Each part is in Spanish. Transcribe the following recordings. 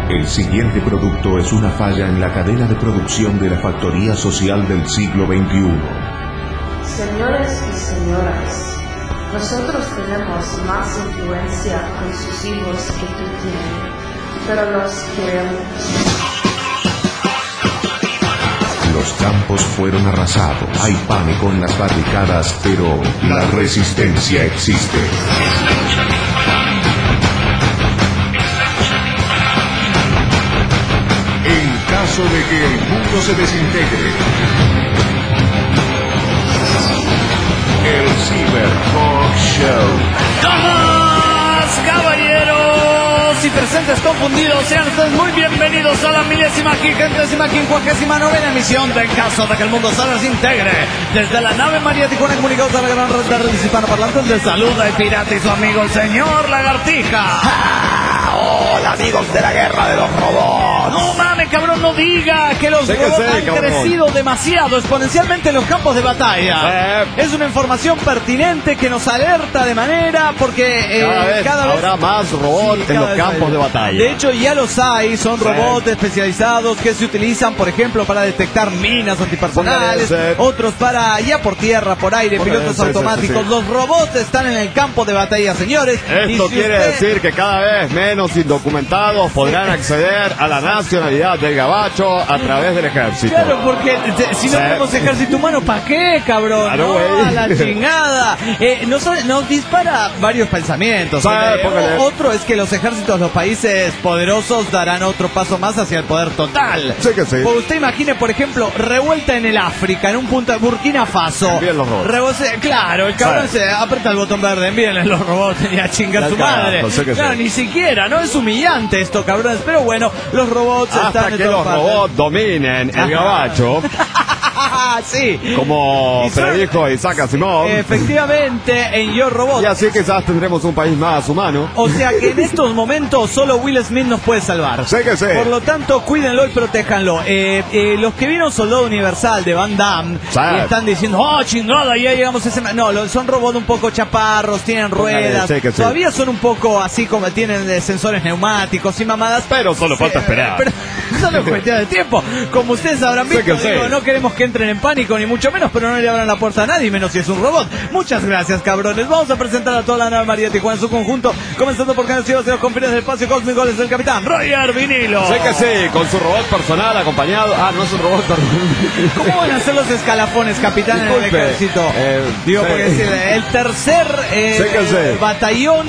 El siguiente producto es una falla en la cadena de producción de la factoría social del siglo XXI. Señores y señoras, nosotros tenemos más influencia con sus hijos que tú tienes, pero los queremos. Los campos fueron arrasados, hay pánico en las barricadas, pero la resistencia existe. En caso de que el mundo se desintegre, el Cyber Talk Show. ¡Damas, caballeros y presentes confundidos! Sean ustedes muy bienvenidos a la 1559ª emisión de En caso de que el mundo se desintegre. Desde la nave María Tijuana, comunicados a la gran red de redes hispanoparlantes, les saluda el pirata y su amigo el señor Lagartija. Hola amigos de la guerra de los robots. No mames, cabrón, no diga que los robots han crecido demasiado exponencialmente en los campos de batalla. Es una información pertinente que nos alerta de manera porque cada vez habrá más robots en los campos de batalla. De hecho ya los hay, son robots especializados que se utilizan, por ejemplo, para detectar minas antipersonales, otros para ya por tierra, por aire, pilotos automáticos. Los robots están en el campo de batalla, señores. Esto quiere decir que cada vez menos indocumentados podrán acceder a la nacionalidad del gabacho a través del ejército. Claro, porque si no tenemos ejército humano, ¿para qué, cabrón? Claro, no, a la chingada. Nos dispara varios pensamientos. Otro es que los ejércitos de los países poderosos darán otro paso más hacia el poder total. Sí que sí. Pues usted imagine, por ejemplo, revuelta en el África, en un punto de Burkina Faso. Envíen los robots. Claro, el cabrón se aprieta el botón verde, envíenle los robots y a chingar su madre. Claro, ni siquiera, ¿no? Es humillante esto, cabrones, pero bueno, los robots hasta que los robots dominen el gabacho. Sí. Como predijo Isaac Asimov. Efectivamente, en Yo Robot. Y así quizás tendremos un país más humano. O sea que en estos momentos solo Will Smith nos puede salvar. Sí que sí. Por lo tanto, cuídenlo y protéjanlo. Los que vieron Soldado Universal de Van Damme están diciendo, oh, chingada, ya llegamos a ese... No, son robots un poco chaparros, tienen ruedas. Sí que sí. Todavía son un poco así como tienen sensores neumáticos y mamadas. Pero solo falta esperar. Pero solo es cuestión de tiempo. Como ustedes habrán visto, no queremos que entren en pánico ni mucho menos, pero no le abran la puerta a nadie, menos si es un robot. Muchas gracias, cabrones. Vamos a presentar a toda la nave María Tijuana en su conjunto, comenzando por conocidos de los confines del espacio cósmico, desde el capitán Roger Vinilo. Sé que sí, con su robot personal acompañado. No es un robot personal. ¿Cómo van a ser los escalafones, capitán, en el ejército? Digo, porque es el tercer batallón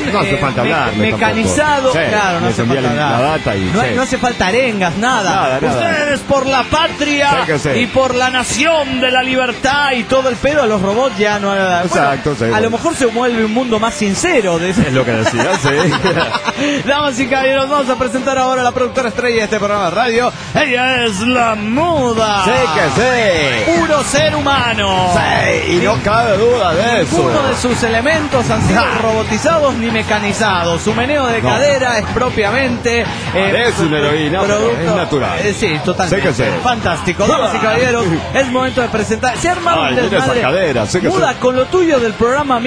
mecanizado. Claro, no hace falta nada. No hace falta arengas, nada. Ustedes por la patria y por la nación de la libertad y todo el pedo a los robots ya no. Exacto, a lo mejor se vuelve un mundo más sincero. Es lo que decía, sí. Damas y caballeros, vamos a presentar ahora a la productora estrella de este programa de radio. Ella es la Muda. Sí que sí. Puro ser humano. Sí, y no cabe duda de eso. Ninguno de sus elementos han sido robotizados ni mecanizados. Su meneo de cadera es propiamente es una heroína, es natural. Sí, totalmente. Sí que sí. Fantástico. Damas y caballeros, es momento de presentar. Se arma un desmadre. Muda con lo tuyo del programa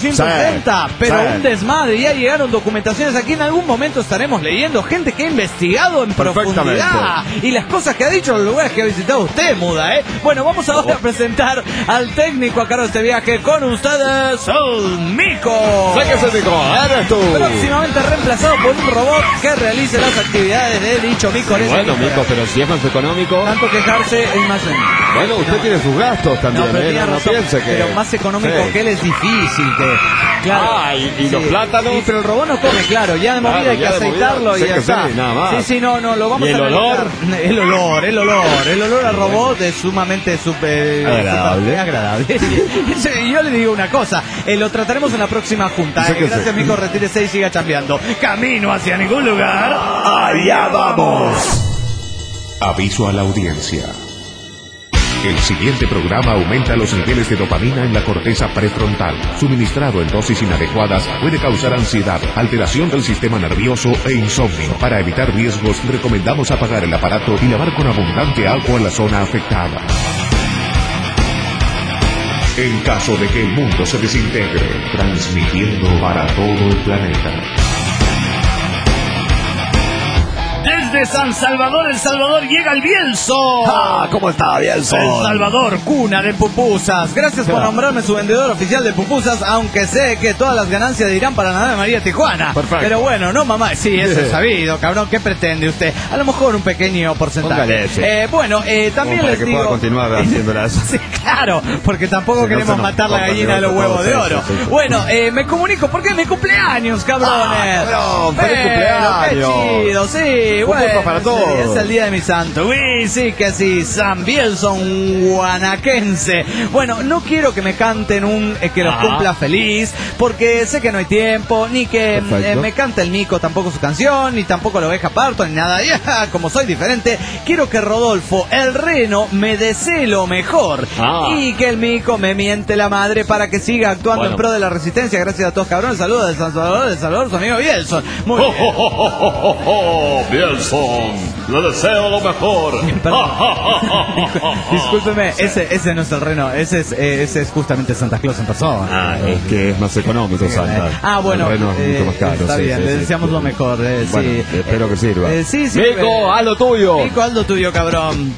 1430, pero un desmadre. Ya llegaron documentaciones aquí. En algún momento estaremos leyendo gente que ha investigado en profundidad y las cosas que ha dicho, los lugares que ha visitado usted, Muda, Bueno, vamos ahora a presentar al técnico a cargo de este viaje con ustedes, el Mico. Sé que es el Mico, eres tú. Próximamente reemplazado por un robot que realice las actividades de dicho Mico. Bueno, Mico, pero si es más económico. Tanto quejarse es más. Bueno, usted tiene sus gastos también. No piense que. Pero más económico que él es difícil. Claro. Y los plátanos. Sí, pero el robot no come, claro. Ya de movida hay que aceitarlo y ya está. Nada más. Sí, no, lo vamos a analizar. El olor al robot es sumamente agradable. Yo le digo una cosa, lo trataremos en la próxima junta. Gracias, Mico, retírese y siga chambeando. Camino hacia ningún lugar. Allá vamos. Aviso a la audiencia. El siguiente programa aumenta los niveles de dopamina en la corteza prefrontal. Suministrado en dosis inadecuadas puede causar ansiedad, alteración del sistema nervioso e insomnio. Para evitar riesgos, recomendamos apagar el aparato y lavar con abundante agua la zona afectada. En caso de que el mundo se desintegre, transmitiendo para todo el planeta. desde San Salvador, El Salvador, llega el Bielso. ¿Cómo está, Bielso? El Salvador, cuna de pupusas. Gracias por nombrarme su vendedor oficial de pupusas, aunque sé que todas las ganancias irán para la nave María Tijuana. Perfecto. Pero bueno, no, mamá, sí, eso es sabido, cabrón. ¿Qué pretende usted? A lo mejor un pequeño porcentaje. También les digo... Pueda continuar haciéndola eso. Sí, claro, porque tampoco queremos matar la gallina de los huevos de oro. Sí. Bueno, me comunico porque es mi cumpleaños, cabrones. Cabrón, feliz cumpleaños. Qué chido, sí, bueno, para todos. Sí, es el día de mi santo. Uy, sí que sí, San Bielson guanaquense. Bueno, no quiero que me canten un que los cumpla feliz, porque sé que no hay tiempo, ni que me cante el Mico tampoco su canción, ni tampoco la Oveja Parto, ni nada. Ya, como soy diferente, quiero que Rodolfo, el Reno, me desee lo mejor. Y que el Mico me miente la madre para que siga actuando en pro de la resistencia. Gracias a todos, cabrones. Saludos de San Salvador, su amigo Bielson. Muy bien. Bielson, le deseo lo mejor. Discúlpeme, ese no es el Reno, ese es justamente Santa Claus en persona. Es que es más económico, Santa. Bueno, el Reno es mucho más caro. Está bien, le deseamos lo mejor. Bueno, espero que sirva. Sí. Mico, haz lo tuyo. Mico, haz lo tuyo, cabrón.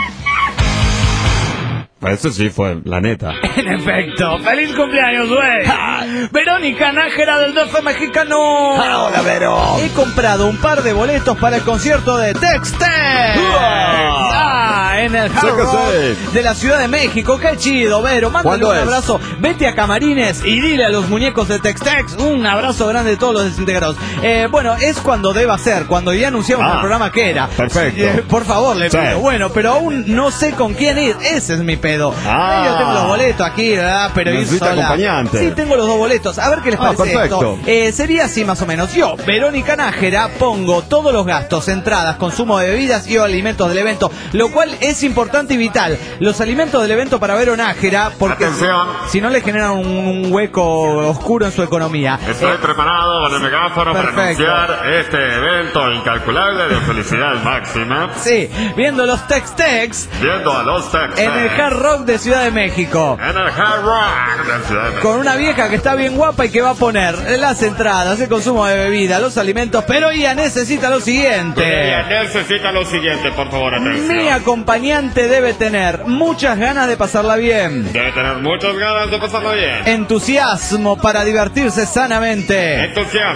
Eso sí fue, la neta. En efecto, feliz cumpleaños, güey. Verónica Nájera del DF mexicano. Hola, Vero. He comprado un par de boletos para el concierto de Tex-Tex. En el Hard Rock de la Ciudad de México. Qué chido, Vero. Mándale un abrazo. Vete a Camarines y dile a los muñecos de Tex-Tex un abrazo grande de todos los desintegrados. Bueno, es cuando deba ser, cuando ya anunciamos el programa que era. Perfecto. Por favor, le pido. Bueno, pero aún no sé con quién ir. Ese es mi pedo. Yo tengo los boletos aquí, ¿verdad? Pero ir sola. Acompañante. Sí, tengo los dos boletos. A ver qué les parece perfecto. esto. Sería así más o menos. Yo, Verónica Nájera, pongo todos los gastos, entradas, consumo de bebidas y alimentos del evento, lo cual es importante y vital. Los alimentos del evento para Vero Nájera, porque si no le generan un hueco oscuro en su economía. Estoy preparado con el megáfono para anunciar este evento incalculable de felicidad máxima. Sí, viendo los Tex-Tex. Viendo a los Tex-Tex. En el Hard Rock de Ciudad de México. En el Hard Rock de Ciudad de México. Con una vieja que está bien guapa y que va a poner las entradas, el consumo de bebida, los alimentos, pero ella necesita lo siguiente. Por favor, atención. Mi acompañante debe tener muchas ganas de pasarla bien. Debe tener muchas ganas de pasarla bien. Entusiasmo para divertirse sanamente.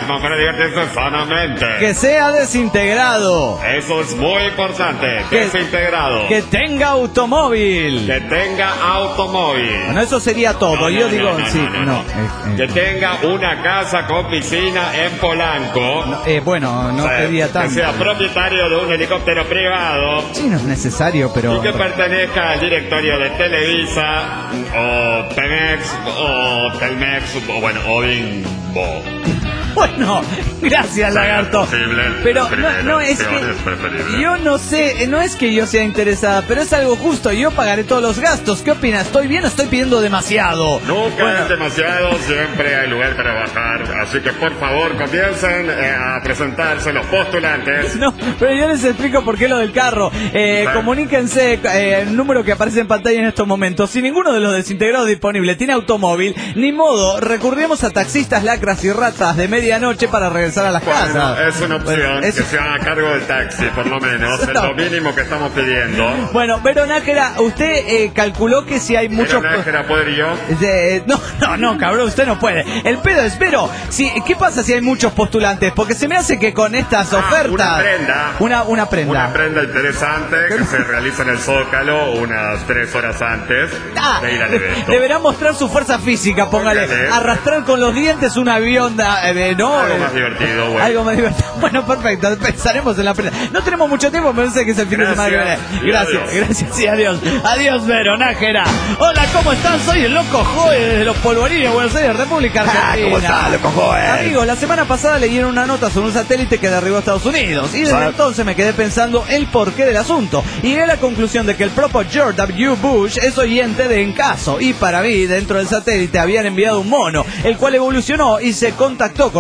Que sea desintegrado. Eso es muy importante. Desintegrado. Que tenga automóvil. Bueno, eso sería todo. Yo digo, que tenga una casa con piscina en Polanco. No pedía tanto. Que sea propietario de un helicóptero privado. Sí, no es necesario, pero... Y que pertenezca al directorio de Televisa, o Pemex, o Telmex, o Bimbo. Bueno, gracias, lagarto. Pero no es que yo no sé, no es que yo sea interesada, pero es algo justo. Yo pagaré todos los gastos. ¿Qué opinas? ¿Estoy bien o estoy pidiendo demasiado? Nunca es demasiado, siempre hay lugar para bajar. Así que por favor comiencen a presentarse los postulantes. No, pero yo les explico por qué lo del carro. Comuníquense el número que aparece en pantalla en estos momentos. Si ninguno de los desintegrados disponibles tiene automóvil, ni modo, recurrimos a taxistas, lacras y ratas de medianoche para regresar a las casas. Es una opción que se haga cargo del taxi, por lo menos, es lo mínimo que estamos pidiendo. Bueno, Vero Nájera, usted calculó que si hay muchos... ¿Vero Nájera puede ir yo? No, cabrón, usted no puede. El pedo es, Vero, ¿qué pasa si hay muchos postulantes? Porque se me hace que con estas ofertas... Una prenda. Una prenda. Una prenda interesante que se realiza en el Zócalo unas 3 horas antes de ir al evento. Deberá mostrar su fuerza física, póngale. Arrastrar con los dientes un avión algo más divertido, güey. Algo más divertido. Bueno, perfecto. Pensaremos en la prenda. No tenemos mucho tiempo, pero sé que es el fin de semana que viene. Gracias y adiós. Adiós, Vero Nájera. Hola, ¿cómo están? Soy el Loco Joe de los Polvorines, Buenos Aires, República Argentina. ¿Cómo estás, Loco Joe? Amigos, la semana pasada leyeron una nota sobre un satélite que derribó a Estados Unidos. Y desde entonces me quedé pensando el porqué del asunto. Y llegué a la conclusión de que el propio George W. Bush es oyente de Encaso. Y para mí, dentro del satélite habían enviado un mono, el cual evolucionó y se contactó con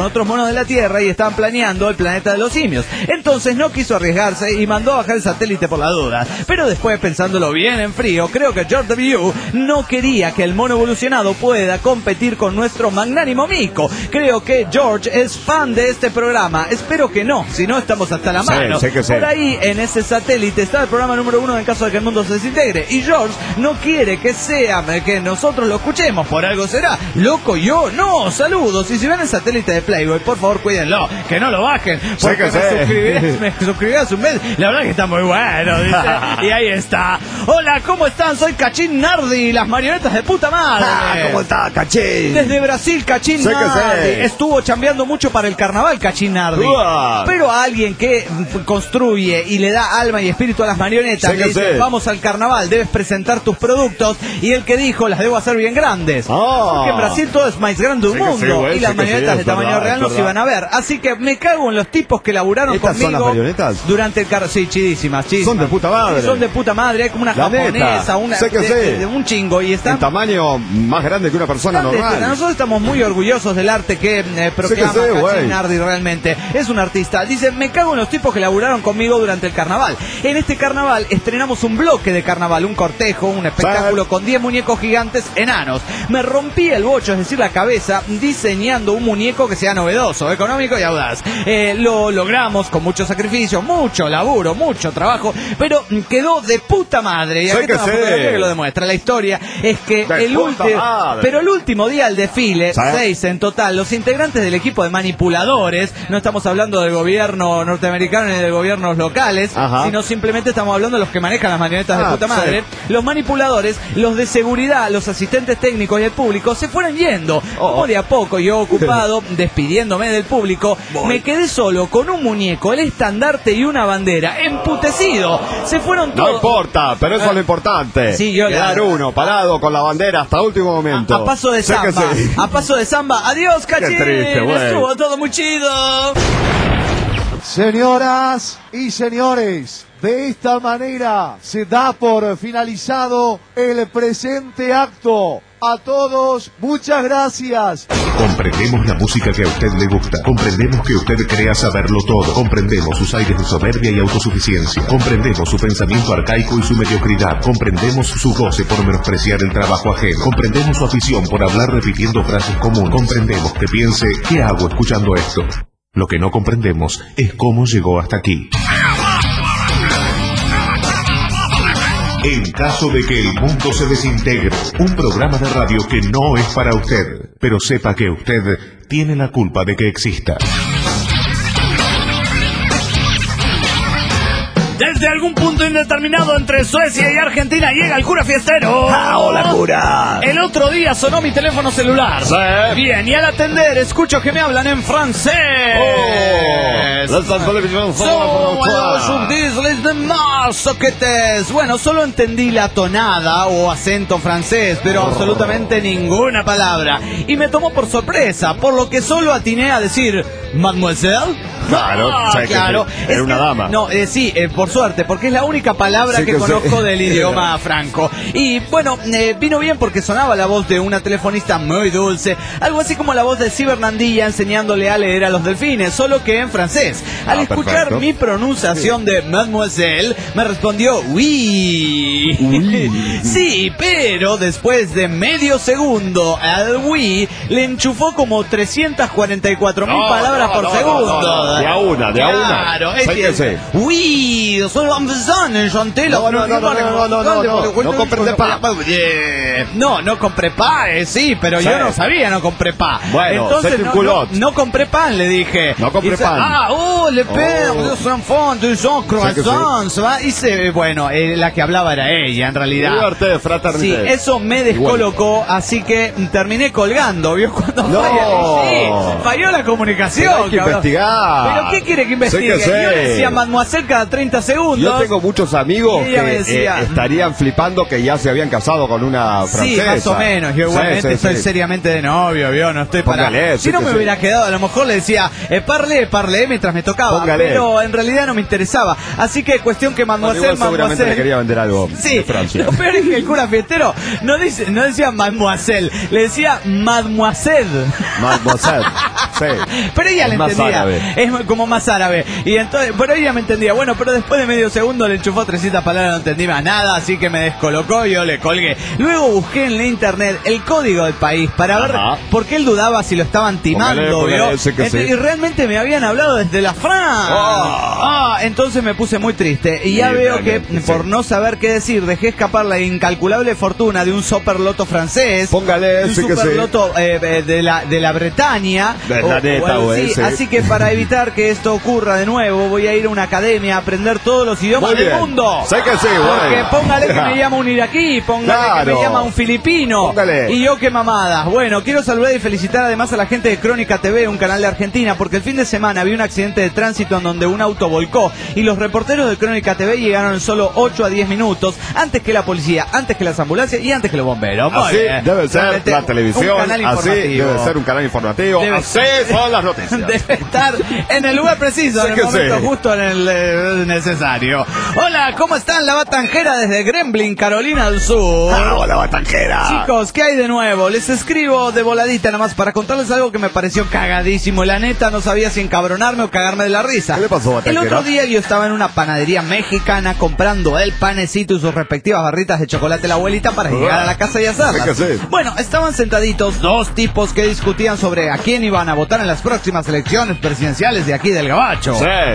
con otros monos de la Tierra y estaban planeando el planeta de los simios. Entonces no quiso arriesgarse y mandó a bajar el satélite por la duda. Pero después, pensándolo bien en frío, creo que George W. no quería que el mono evolucionado pueda competir con nuestro magnánimo Mico. Creo que George es fan de este programa. Espero que no, si no estamos hasta la mano. Sí. Por ahí en ese satélite está el programa número 1 en caso de que el mundo se desintegre. Y George no quiere que nosotros lo escuchemos. Por algo será. Loco yo, no, saludos. Y si ven el satélite de Playboy, por favor cuídenlo, que no lo bajen. Porque me suscribí a su mes. La verdad que está muy bueno, dice. Y ahí está. Hola, ¿cómo están? Soy Cachín Nardi, las marionetas de puta madre. ¿Cómo está, Cachín? Desde Brasil, Cachín Nardi. Estuvo chambeando mucho para el carnaval, Cachín Nardi. Pero a alguien que construye y le da alma y espíritu a las marionetas, le dice, vamos al carnaval, debes presentar tus productos. Y el que dijo, las debo hacer bien grandes. Porque en Brasil todo es más grande del mundo. Y las marionetas de tamaño real no se iban a ver. Así que me cago en los tipos que laburaron conmigo. ¿Son las marionetas? Durante el carnaval. Sí, chidísimas. Son de puta madre. Sí, son de puta madre. Hay como una japonesa, una de un chingo. Y están en tamaño más grande que una persona normal. Nosotros estamos muy orgullosos del arte que proclama Cachín Nardi realmente. Es un artista. Dice, me cago en los tipos que laburaron conmigo durante el carnaval. En este carnaval estrenamos un bloque de carnaval, un cortejo, un espectáculo con 10 muñecos gigantes enanos. Me rompí el bocho, es decir, la cabeza, diseñando un muñeco que sea novedoso, económico y audaz. Lo logramos con mucho sacrificio, mucho laburo, mucho trabajo, pero quedó de puta madre. Y aquí está una fotografía que lo demuestra. La historia es que el último día del desfile, 6 en total, los integrantes del equipo de manipuladores, no estamos hablando del gobierno norteamericano ni de gobiernos locales, sino simplemente estamos hablando de los que manejan las marionetas de puta madre. Los manipuladores, los de seguridad, los asistentes técnicos y el público se fueron yendo. Como de a poco, yo ocupado, despidiéndome del público, me quedé solo con un muñeco, el estandarte y una bandera, emputecido. Se fueron todos. No importa, pero eso es lo importante. Sí, quedar uno parado con la bandera hasta último momento. A paso de samba. A paso de samba. Adiós, Cachín. Estuvo todo muy chido. Señoras y señores, de esta manera se da por finalizado el presente acto. A todos, muchas gracias. Comprendemos la música que a usted le gusta. Comprendemos que usted crea saberlo todo. Comprendemos sus aires de soberbia y autosuficiencia. Comprendemos su pensamiento arcaico y su mediocridad. Comprendemos su goce por menospreciar el trabajo ajeno. Comprendemos su afición por hablar repitiendo frases comunes. Comprendemos que piense, ¿qué hago escuchando esto? Lo que no comprendemos es cómo llegó hasta aquí. En caso de que el mundo se desintegre, un programa de radio que no es para usted, pero sepa que usted tiene la culpa de que exista. Desde algún punto indeterminado entre Suecia y Argentina llega el cura fiestero. ¡Hola, cura! El otro día sonó mi teléfono celular. Bien, y al atender escucho que me hablan en francés. Bueno, solo entendí la tonada o acento francés, pero absolutamente ninguna palabra. Y me tomó por sorpresa, por lo que solo atiné a decir Mademoiselle. Claro. Era una dama. No, sí, por suerte, porque es la única palabra que conozco del idioma franco. Y bueno, vino bien porque sonaba la voz de una telefonista muy dulce, algo así como la voz de Cibernandilla enseñándole a leer a los delfines, solo que en francés. Al escuchar mi pronunciación de Mademoiselle, me respondió oui. Sí, pero después de medio segundo al oui, le enchufó como 344.000 palabras por segundo. De a una. Claro, oui, solo chanté no comprende pa. No compré pa, sí, pero yo no sabía, no compré pa. Bueno, entonces no compré pan, le dije. No compré pan. Le père, des enfants, des gens croissants, bueno, la que hablaba era ella, en realidad. Sí, eso me descolocó, así que terminé colgando, ¿vio? Cuando falló la comunicación. Hay que investigar. ¿Pero qué quiere que investigue? Yo le decía mademoiselle cada 30 segundos. Yo tengo muchos amigos que estarían flipando que ya se habían casado con una francesa. Sí, más o menos. Yo igualmente estoy seriamente de novio, ¿vio? No estoy para... Si no me hubiera quedado, a lo mejor le decía parlé mientras me tocaba. Pero en realidad no me interesaba. Así que cuestión que mademoiselle... seguramente le quería vender algo de Francia. Lo peor es que el cura fiestero no decía mademoiselle, le decía mademoiselle. Mademoiselle. Sí. Pero ella le entendía. Es como más árabe. Y entonces, pero ella me entendía. Bueno, pero después de medio segundo le enchufó 300 palabras, no entendí más nada, así que me descolocó y yo le colgué. Luego busqué en la internet el código del país para ver por qué él dudaba si lo estaban timando, ¿vio? Y realmente me habían hablado desde la Francia. Entonces me puse muy triste. Y ya veo que por no saber qué decir, dejé escapar la incalculable fortuna de un superloto francés. Un superloto de la Bretaña. Así que para evitar que esto ocurra de nuevo, voy a ir a una academia a aprender todos los idiomas del mundo. Sé que sí, porque póngale que me llama un iraquí, póngale que me llama un filipino. Y yo qué mamadas. Bueno, quiero saludar y felicitar además a la gente de Crónica TV, un canal de Argentina, porque el fin de semana había un accidente de tránsito en donde un auto volcó y los reporteros de Crónica TV llegaron en solo 8 a 10 minutos, antes que la policía, antes que las ambulancias y antes que los bomberos. Así debe ser la televisión, así debe ser un canal informativo, así son las noticias. Debe estar en el lugar preciso, en el momento justo, en el necesario. Hola, ¿cómo están? La Batanjera desde Gremlin, Carolina del Sur. Hola, Batanjera. Chicos, ¿qué hay de nuevo? Les escribo de voladita nada más para contarles algo que me pareció cagadísimo. La neta no sabía si encabronarme o cagarme de la risa. ¿Qué le pasó, Batanjera? El otro día yo estaba en una panadería mexicana comprando el panecito y sus respectivas barritas de chocolate la abuelita para llegar a la casa y hacerlas. Bueno, estaban sentaditos dos tipos que discutían sobre a quién iban a votar en las próximas elecciones presidenciales de aquí del Gabacho.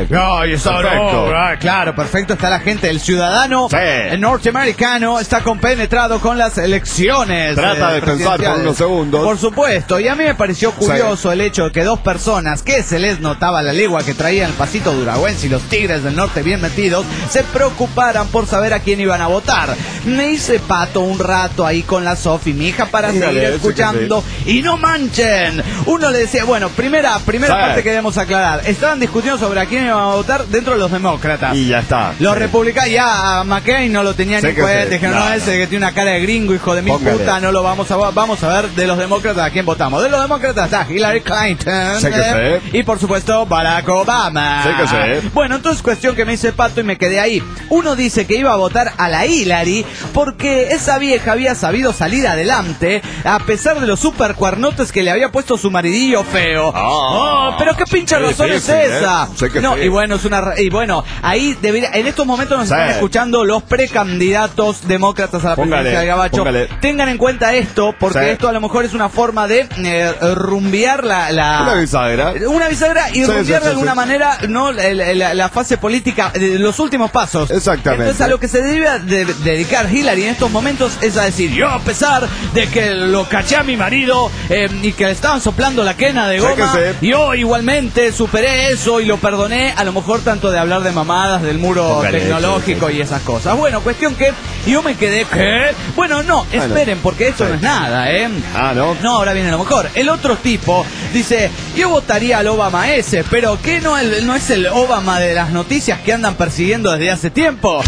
Claro, perfecto. Está la gente, el ciudadano norteamericano está compenetrado con las elecciones. Trata de pensar por unos segundos. Por supuesto, y a mí me pareció curioso el hecho de que dos personas que se les notaba la legua que traían el pasito duragüense y los Tigres del Norte bien metidos, se preocuparan por saber a quién iban a votar. Me hice pato un rato ahí con la Sofi, mi hija, para seguir escuchando. Y no manchen. Uno le decía, bueno, primera parte que debemos aclarar. Estaban discutiendo sobre a quién iban a votar dentro de los demócratas. Y ya está. Los republicanos, ya a McCain no lo tenían ni cuenta. Dijeron, no, ese que tiene una cara de gringo, hijo de mil puta, no lo vamos a ver de los demócratas a quién votamos. De los demócratas está Hillary Clinton. Y por supuesto Barack Obama. Bueno, entonces cuestión que me hice pato y me quedé ahí. Uno dice que iba a votar a la Hillary porque esa vieja había sabido salir adelante a pesar de los super cuernotes que le había puesto su maridillo feo. Pero qué pinche razón es esa. Y bueno, ahí debería, en estos momentos nos están escuchando los precandidatos demócratas a la presidencia de Gabacho. Tengan en cuenta esto, porque esto a lo mejor es una forma de rumbear una bisagra y rumbear de alguna manera la fase política, los últimos pasos. Exactamente. Entonces a lo que se debe dedicar Hillary en estos momentos es a decir, yo a pesar de que lo caché a mi marido y que le estaban soplando la quena de goma, yo igualmente superé eso y lo perdoné, a lo mejor tanto de hablar de mamadas, del muro tecnológico y esas cosas. Bueno, cuestión que yo me quedé, ¿qué? Bueno, esperen, porque esto no es nada, No, ahora viene lo mejor. El otro tipo dice, yo votaría al Obama ese, pero ¿qué no es el Obama de las noticias que andan persiguiendo desde hace tiempo?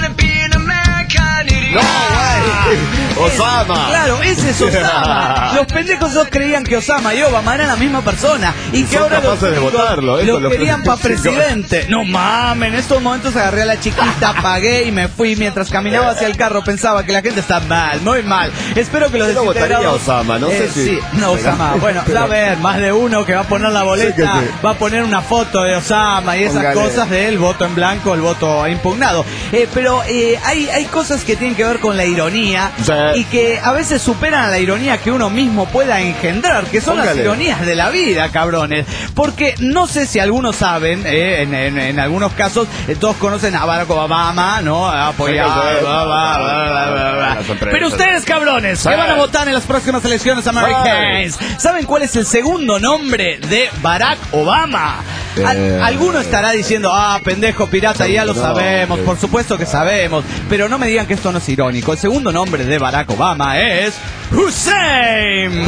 Osama. Claro, ese es Osama. Los pendejos dos creían que Osama y Obama eran la misma persona y que ahora lo querían para presidente. No mames, en estos momentos agarré a la chiquita, pagué y me fui. Mientras caminaba hacia el carro pensaba que la gente está mal, muy mal. Espero que los desintegrados... Osama, no sé si... Osama. Bueno, a ver, más de uno que va a poner la boleta, va a poner una foto de Osama y esas cosas del voto en blanco, el voto impugnado. Pero hay cosas que tienen que ver con la ironía y que a veces superan a la ironía que uno mismo pueda engendrar, que son las ironías de la vida, cabrones. Porque no sé si algunos saben, en algunos casos, todos conocen a Barack Obama, ¿no? Apoyado. Pero ustedes, cabrones, que van a votar en las próximas elecciones americanas, ¿saben cuál es el segundo nombre de Barack Obama? Alguno estará diciendo, pendejo pirata, ya lo sabemos, por supuesto que sabemos, pero no me digan que esto no es irónico. El segundo nombre de Barack Obama es Hussein.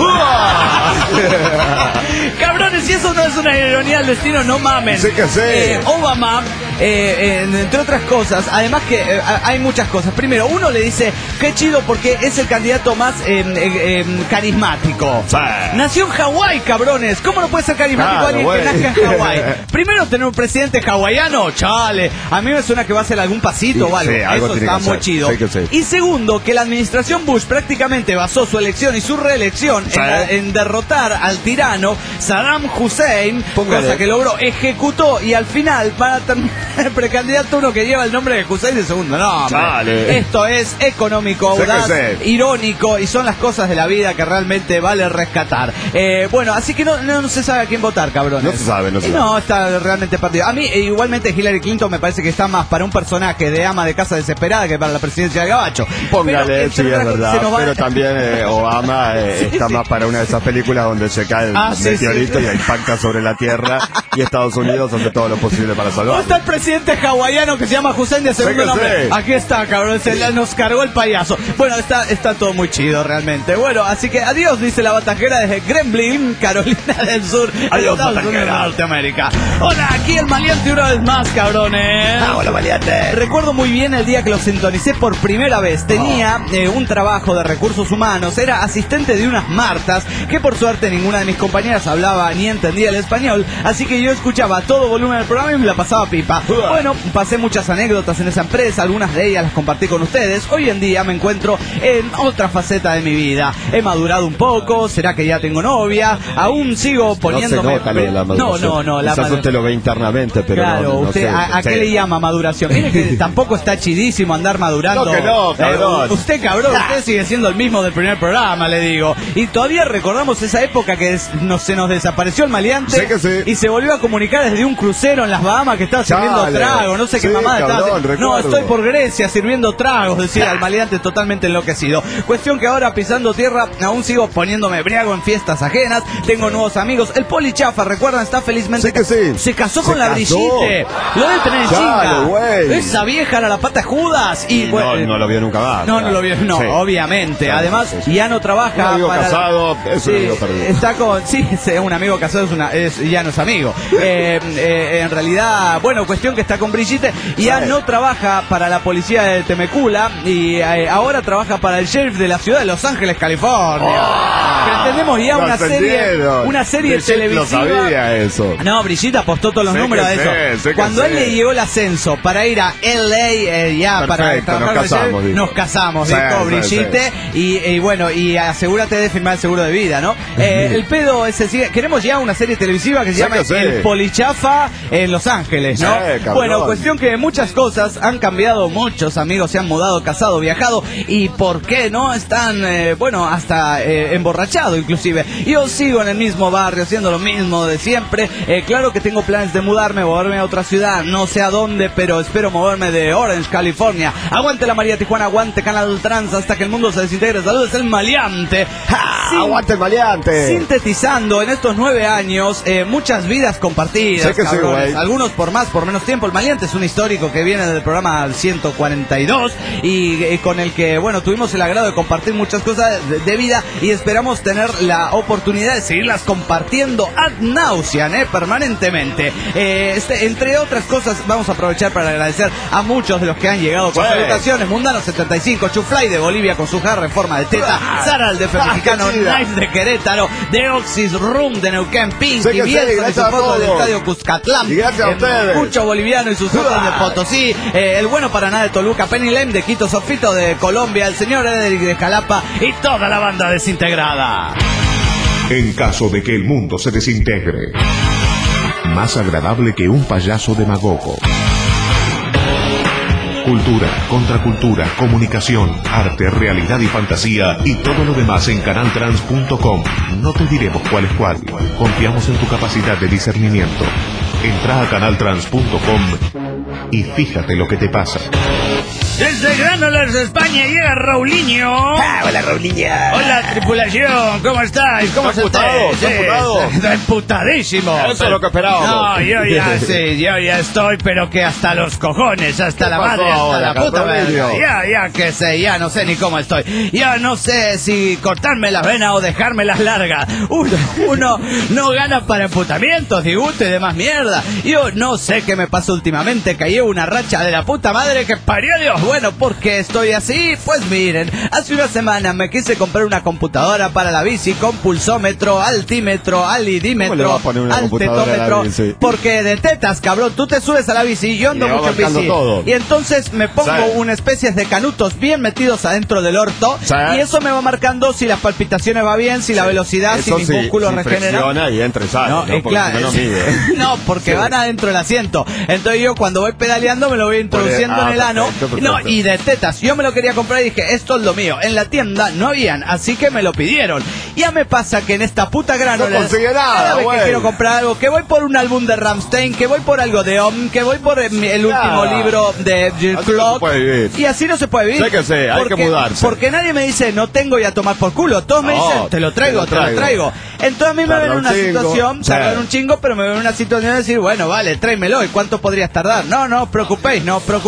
Cabrones, si eso no es una ironía del destino, no mamen. Sí que sí. Obama, entre otras cosas, además que hay muchas cosas. Primero, uno le dice, qué chido porque es el candidato más carismático. Sí. Nació en Hawái, cabrones. ¿Cómo no puede ser carismático alguien que nazca en Hawái? Primero, tener un presidente hawaiano, chale. A mí me suena que va a hacer algún pasito o algo. Sí, algo eso está muy chido. Sí. Y segundo, que la administración Bush prácticamente basó su elección y su reelección en derrotar al tirano Saddam Hussein, cosa que logró, ejecutó, y al final para terminar el precandidato uno que lleva el nombre de Hussein de segundo nombre. Esto es económico, audaz, irónico, y son las cosas de la vida que realmente vale rescatar. Bueno, así que no se sabe a quién votar, cabrones. No se sabe. No, está realmente partido. A mí, igualmente, Hillary Clinton me parece que está más para un personaje de ama de casa desesperada que para la presidencia del Gabacho. Póngale, sí, es verdad. Pero también Obama está más para una de esas películas donde se cae el meteorito y impacta sobre la Tierra, y Estados Unidos hace todo lo posible para salvarlo. ¿Dónde está el presidente hawaiano que se llama Hussein de segundo nombre? Aquí está, cabrón, nos cargó el payaso. Bueno, está todo muy chido realmente. Bueno, así que adiós, dice la batajera desde Gremlin, Carolina del Sur. Adiós, batajera. Norteamérica. Hola, aquí el maleante una vez más, cabrones. Hola, maleante. Recuerdo muy bien el día que lo sintonicé por primera vez. Tenía un trabajo de recursos humanos, era asistente de unas martas, que por suerte ninguna de mis compañeras hablaba ni entendía el español, así que yo escuchaba a todo volumen del programa y me la pasaba pipa. Bueno, pasé muchas anécdotas en esa empresa, algunas de ellas las compartí con ustedes. Hoy en día me encuentro en otra faceta de mi vida. He madurado un poco, será que ya tengo novia, aún sigo poniéndome... No se nota lo de la maduración. No, la maduración. Usted lo ve internamente, pero claro, no usted, sé. ¿a qué le llama maduración? Mire que tampoco está chidísimo andar madurando. No, que no, cabrón. Usted sigue siendo el mismo del primer programa, le digo. Y todavía recordamos esa época que se nos desapareció el maleante. Sí que sí. Y se volvió a comunicar desde un crucero en las Bahamas que estaba sirviendo trago. No sé qué mamada estaba haciendo. No, estoy por Grecia sirviendo tragos, decía el maleante totalmente enloquecido. Cuestión que ahora, pisando tierra, aún sigo poniéndome briago en fiestas ajenas. Tengo nuevos amigos. El Poli Chafa, recuerdan, está felizmente... Se casó con la Brigitte. Lo debe tener en chinga. Esa vieja era la pata de Judas. Y no lo vio nunca más. No lo vio, obviamente. Además, ya no trabaja. Un amigo casado, eso lo perdido. Está con... Sí, un amigo casado ya no es amigo. En realidad, bueno, cuestión que está con Brigitte y ya no trabaja para la policía de Temecula y ahora trabaja para el sheriff de la ciudad de Los Ángeles, California. Que entendemos ya una serie televisiva. No sabía eso. No, Brigitte apostó todos los números de eso. Cuando él le llegó el ascenso para ir a LA, para trabajar nos casamos, dijo Brigitte. Y bueno, y asegúrate de firmar el seguro de vida, ¿no? El pedo ese sigue. Queremos ya una serie televisiva que se llama El Polichafa en Los Ángeles, ¿no? Bueno, cuestión que muchas cosas han cambiado, muchos amigos se han mudado, casado, viajado, y ¿por qué no? Están, hasta emborrachado inclusive. Yo sigo en el mismo barrio, haciendo lo mismo de siempre. Claro que tengo planes de moverme a otra ciudad, no sé a dónde, pero espero moverme de Orange, California. Aguante la María Tijuana, aguante Canal Trans hasta que el mundo se desintegre. Saludos, el maleante. Aguante el maleante. Sintetizando en estos 9 años, muchas vidas compartidas, cabrones. Algunos por más, por menos tiempo. El maleante es un histórico que viene del programa 142 y con el que, tuvimos el agrado de compartir muchas cosas de vida y esperamos tener la oportunidad de seguirlas compartiendo ad nauseam, permanentemente. Entre otras cosas, vamos a aprovechar para agradecer a muchos de los que han llegado con salutaciones. Mundano 75, Chuflay de Bolivia con su jarra en forma de teta, Sara el de Mexicano, Nice de Querétaro, de Oxys Room de Neuquén, Pinky Bielsa y su foto del estadio Cuscatlán, y gracias a ustedes. Cucho Boliviano y sus fotos de Potosí, el bueno para nada de Toluca, Penny Lame de Quito, Sofito de Colombia, el señor Ederic de Jalapa y toda la banda desintegrada. En caso de que el mundo se desintegre, más agradable que un payaso demagogo. Cultura, contracultura, comunicación, arte, realidad y fantasía y todo lo demás en canaltrans.com. No te diremos cuál es cuál. Confiamos en tu capacidad de discernimiento. Entra a canaltrans.com y fíjate lo que te pasa. Desde Granollers, España, llega Raulinho. Hola, Raulinho. Hola, tripulación, ¿cómo estáis? ¿Cómo estás? ¿Estás emputadísimo. Eso es lo que esperábamos. No, yo ya estoy, pero que hasta los cojones, hasta la madre, hasta la puta madre. Ya que sé, ya no sé ni cómo estoy. Ya no sé si cortarme las venas o dejármelas largas. Uno no gana para emputamientos, disgusto y demás mierda. Yo no sé qué me pasó últimamente, cayó una racha de la puta madre que parió Dios. Bueno, ¿por qué estoy así? Pues miren, hace una semana me quise comprar una computadora para la bici con pulsómetro, altímetro, alidímetro, altetómetro, porque de tetas, cabrón, tú te subes a la bici, yo ando mucho en bici, todo. Y entonces me pongo una especie de canutos bien metidos adentro del orto, y eso me va marcando si las palpitaciones va bien, si la velocidad, si mis músculos regeneran. Y entra y sale, no, claro, no, porque van adentro del asiento. Entonces yo cuando voy pedaleando me lo voy introduciendo en el ano. No, y de tetas, yo me lo quería comprar y dije, esto es lo mío. En la tienda no habían, así que me lo pidieron. Ya me pasa que en esta puta Granollers, no consigue nada, que quiero comprar algo, que voy por un álbum de Rammstein, que voy por algo de Om, que voy por el último libro de Clock, y así no se puede vivir. Sé que sé, hay que mudarse. Porque nadie me dice, no tengo y a tomar por culo. Todos me dicen, te lo traigo. Entonces a mí me ven en una situación, tardar un chingo, pero me ven en una situación de decir, bueno, vale, tráemelo. ¿Y cuánto podrías tardar? No os preocupéis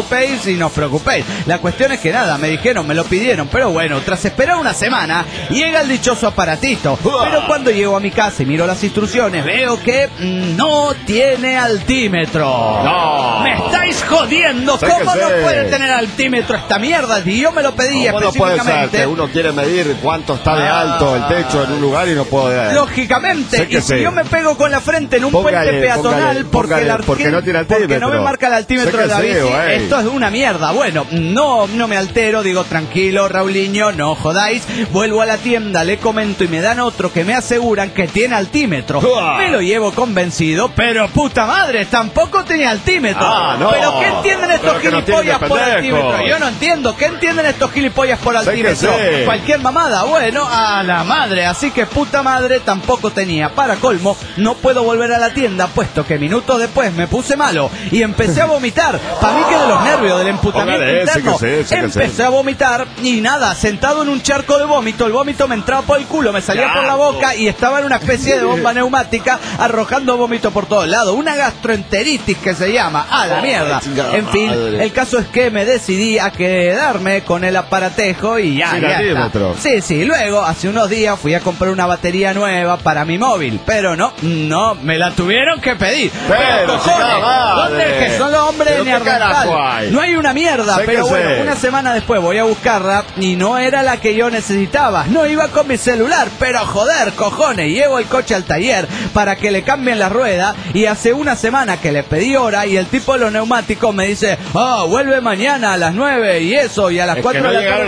y no os preocupéis. La cuestión es que nada, me dijeron, me lo pidieron, pero bueno, tras esperar una semana, llega el dichoso aparatito. Pero cuando llego a mi casa y miro las instrucciones, veo que no tiene altímetro. No. ¡Me estáis jodiendo! ¿Cómo no puede tener altímetro esta mierda? Y yo me lo pedí específicamente. ¿Cómo no puede ser que uno quiere medir cuánto está de alto el techo en un lugar y no puede? Lógicamente, y si yo me pego con la frente en un puente peatonal porque no tiene altímetro, porque no me marca el altímetro de la bici, esto es una mierda. Bueno, no me altero, digo, tranquilo, Raulinho, no jodáis. Vuelvo a la tienda, le comento y me dan otro que me aseguran que tiene altímetro. Me lo llevo convencido, pero puta madre, tampoco tenía altímetro. ¿Pero qué entienden estos gilipollas por altímetro? Yo no entiendo, ¿qué entienden estos gilipollas por altímetro? Cualquier mamada, bueno, a la madre. Así que puta madre, tampoco tenía. Para colmo, no puedo volver a la tienda, puesto que minutos después me puse malo y empecé a vomitar. Para mí que de los nervios, del emputamiento interno, empecé a vomitar y nada, sentado en un charco de vómito, el vómito me entraba por el culo, me salía por la boca y estaba en una especie de bomba neumática arrojando vómito por todos lados. Una gastroenteritis que se llama, a la mierda. En fin, el caso es que me decidí a quedarme con el aparatejo y ya está. Sí, luego hace unos días fui a comprar una batería nueva para mi móvil, pero no, me la tuvieron que pedir. Pero ¿dónde es que son los hombres de neandertal? No hay una mierda, pero bueno, una semana después voy a buscarla y no era la que yo necesitaba. No iba con mi celular, pero joder, cojones, llevo el coche al taller para que le cambien la rueda y hace una semana que le pedí hora y el tipo de los neumáticos me dice, vuelve mañana a las 9 y eso, y a las 4 de la tarde.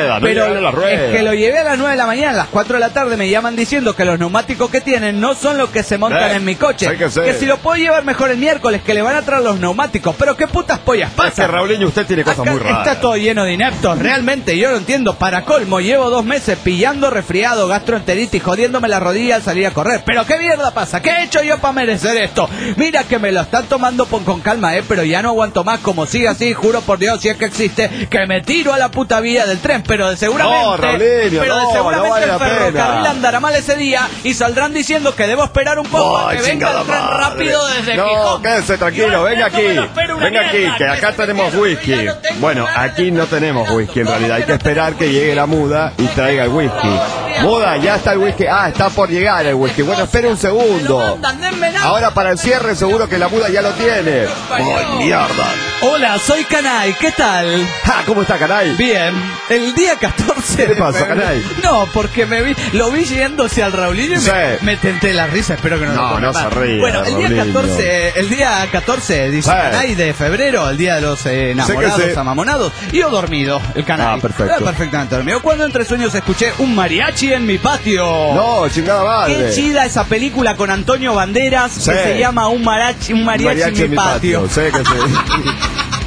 Es que lo llevé a las 9 de la mañana, a las 4 de la tarde me llaman diciendo que los neumáticos que tienen no son los que se montan en mi coche. Que si lo puedo llevar mejor el miércoles, que le van a traer los neumáticos. Pero qué putas pollas pasa. Es que Raulinho, usted tiene cosas muy raras. Está todo lleno de ineptos, realmente, yo no entiendo. Para colmo, llevo 2 meses pillando resfriado, gastroenteritis, jodiéndome la rodilla al salir a correr. Pero qué mierda pasa, ¿qué he hecho yo para merecer esto? Mira que me lo están tomando con calma, pero ya no aguanto más. Como sigue así, juro por Dios, si es que existe, que me tiro a la puta vía del tren. Pero de seguramente, el ferrocarril andará mal ese día y saldrán diciendo que debo esperar un poco a que venga el tren rápido desde Gijón. Quédese tranquilo, venga aquí, que acá tenemos whisky. Bueno, aquí no tenemos whisky en realidad, hay que esperar que llegue la muda y traiga el whisky. Muda, ya está el whisky. Está por llegar el whisky. Bueno, espere un segundo. Ahora para el cierre seguro que la muda ya lo tiene. ¡Ay, mierda! Hola, soy Canay, ¿qué tal? ¿Cómo está, Canay? Bien. El día 14 ¿Qué le pasa, Canay? No, porque lo vi yéndose al Raulinho y me tenté la risa, espero que no se ríe. Bueno, el día 14 dice Canay de febrero, el día de los enamorados, amamonados, y yo dormido, el Canay. Perfecto. Perfectamente dormido. Cuando entre sueños escuché un mariachi en mi patio. No, chingada madre. Qué chida esa película con Antonio Banderas que se llama Un mariachi en mi patio. Sé que sí.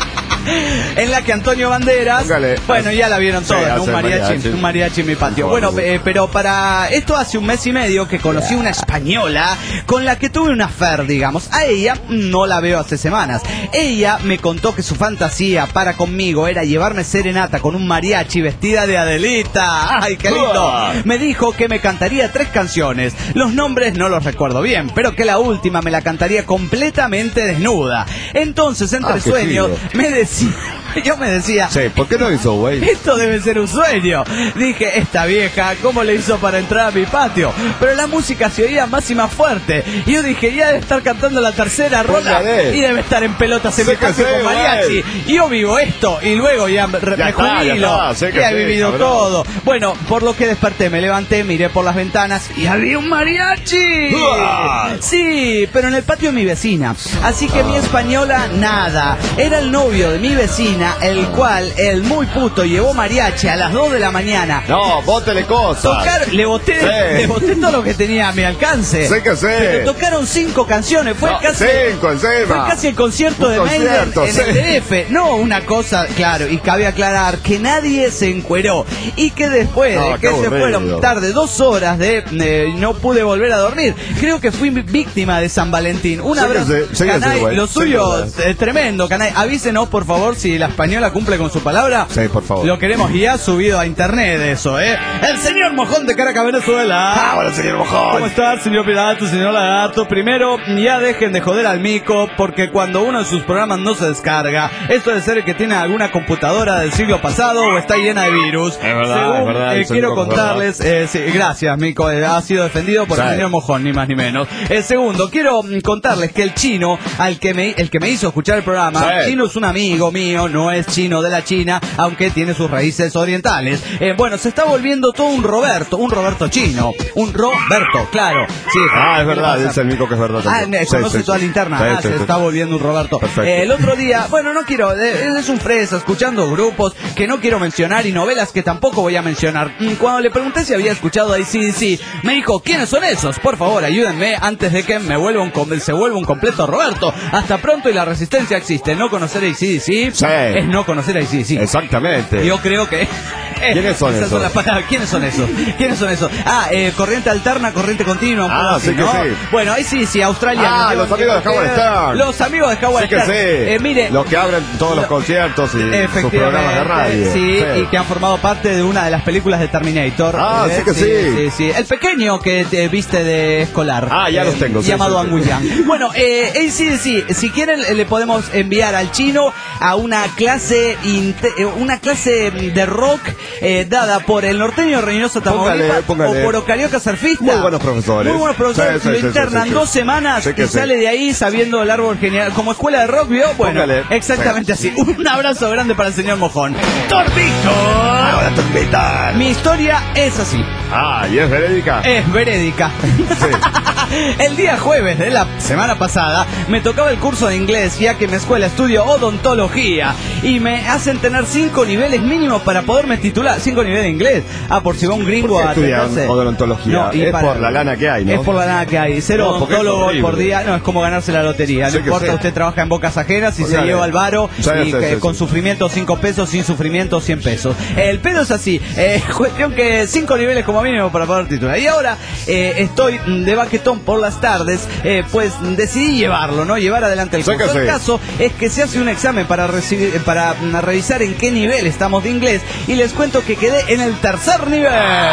en la que Antonio Banderas, bueno, ya la vieron todas, ¿no? Un mariachi en mi patio. Bueno, pero para esto hace un mes y medio que conocí una española con la que tuve una affair, digamos. A ella no la veo hace semanas. Ella me contó que su fantasía para conmigo era llevarme serenata con un mariachi vestida de Adelita. ¡Ay, qué lindo! Me dijo que me cantaría 3 canciones. Los nombres no los recuerdo bien, pero que la última me la cantaría completamente desnuda. Entonces, entre sueños, yo me decía, sí, ¿por qué no hizo, güey? Esto debe ser un sueño. Dije, esta vieja, ¿cómo le hizo para entrar a mi patio? Pero la música se oía más y más fuerte. Y yo dije, ya debe estar cantando la tercera rola y debe estar en pelotas en mi patio con mariachi. Y yo vivo esto y luego ya me jubilo. Ya he vivido todo. Bueno, por lo que desperté, me levanté, miré por las ventanas y había un mariachi. Sí, pero en el patio de mi vecina. Así que mi española, nada. Era el novio de mi vecina, el cual, el muy puto, llevó mariachi a las 2 de la mañana. No, bótele cosas. Le boté todo lo que tenía a mi alcance. Sé que sé. Pero tocaron 5 canciones. Fue casi el concierto de Maiden en el DF. No, una cosa, claro, y cabe aclarar que nadie se encueró. Y que después de que se fueron tarde 2 horas no pude volver a dormir. Creo que fui víctima de San Valentín. Una vez, Canay, lo suyo es tremendo, Canay. Avísenos, por favor, si la española cumple con su palabra. Sí, por favor. Lo queremos y ha subido a internet eso, ¿eh? El señor Mojón de Caracas, Venezuela. Hola, señor Mojón. ¿Cómo está, señor Pirata, señor Lagarto? Primero, ya dejen de joder al mico, porque cuando uno de sus programas no se descarga, esto debe ser el que tiene alguna computadora del siglo pasado o está llena de virus. Es verdad, quiero contarles, sí, gracias, mico, ha sido defendido por el señor Mojón, ni más ni menos. Segundo, quiero contarles que el chino, el que me hizo escuchar el programa, Chino es un amigo mío, no es chino de la China, aunque tiene sus raíces orientales. Bueno, se está volviendo todo un Roberto chino, un Roberto, claro. Sí, es verdad, es el mico que es verdad. Conoce toda la interna, se está volviendo un Roberto. El otro día, bueno, no quiero, es un fresa, escuchando grupos que no quiero mencionar y novelas que tampoco voy a mencionar. Cuando le pregunté si había escuchado AC/DC, me dijo, ¿quiénes son esos? Por favor, ayúdenme antes de que se vuelva un completo Roberto. Hasta pronto y la resistencia existe. No conocer a AC/DC es no conocer a AC/DC. Exactamente. Yo creo que... ¿Quiénes son esos? ¿Quiénes son esos? Corriente alterna, corriente continua. Sí, ¿no? Sí. Bueno, ahí sí, Australia. Los amigos de Howard Stern. Los amigos de Howard Stern. Sí. Mire, los que abren todos los conciertos y sus programas de radio. Sí, y que han formado parte de una de las películas de Terminator. Sí. El pequeño que te viste de escolar. Ya los tengo. Llamado Angus Young. Bueno, si quieren le podemos enviar al chino a una clase de rock dada por el norteño Reynoso Tamaulipas o por Ocarioca Surfista. Muy buenos profesores. Lo internan 2 semanas y sale de ahí sabiendo el árbol genial. Como escuela de rock, ¿vio? Bueno, exactamente así. Un abrazo grande para el señor Mojón. ¡Torpito! Hola, Torpita. Mi historia es así. ¿Y es verídica? Es verídica. El día jueves de la semana pasada me tocaba el curso de inglés, ya que en mi escuela estudio odontología y me hacen tener 5 niveles mínimos para poderme titular. 5 niveles de inglés. Por si va un gringo a estudiar odontología. Es por la lana que hay, ¿no? Es por la lana que hay. 0 odontólogos por día. No, es como ganarse la lotería. No importa, usted trabaja en bocas ajenas y se lleva al varo con sufrimiento 5 pesos, sin sufrimiento 100 pesos. El pedo es así. Cuestión que 5 niveles como mínimo para poder titular. Y ahora estoy de baquetón por las tardes, pues decidí llevarlo, ¿no? Llevar adelante el curso. El caso es que se hace un examen para revisar en qué nivel estamos de inglés y les cuento que quedé en el 3er nivel.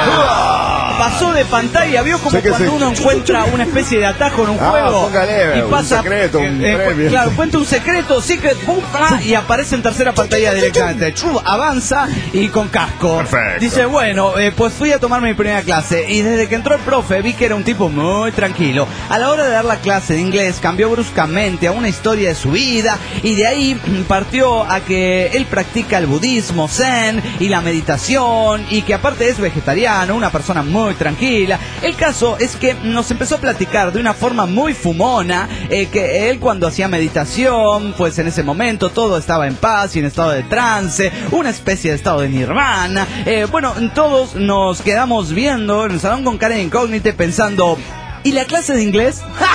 Pasó de pantalla, vio como cuando uno encuentra una especie de atajo en un juego y pasa un secreto, un premio. Claro, cuenta un secreto, secret, boom, y aparece en tercera pantalla directamente. Avanza y con casco. Perfecto. Dice, bueno, pues fui a tomar mi primera clase y desde que entró el profe vi que era un tipo muy tranquilo. A la hora de dar la clase de inglés cambió bruscamente a una historia de su vida y de ahí partió a que él practica el budismo zen y la meditación y que aparte es vegetariano, una persona muy tranquila. El caso es que nos empezó a platicar de una forma muy fumona que él cuando hacía meditación, pues en ese momento todo estaba en paz y en estado de trance, una especie de estado de nirvana. Bueno, todos nos quedamos viendo en el salón con cara de incógnita pensando, ¿y la clase de inglés?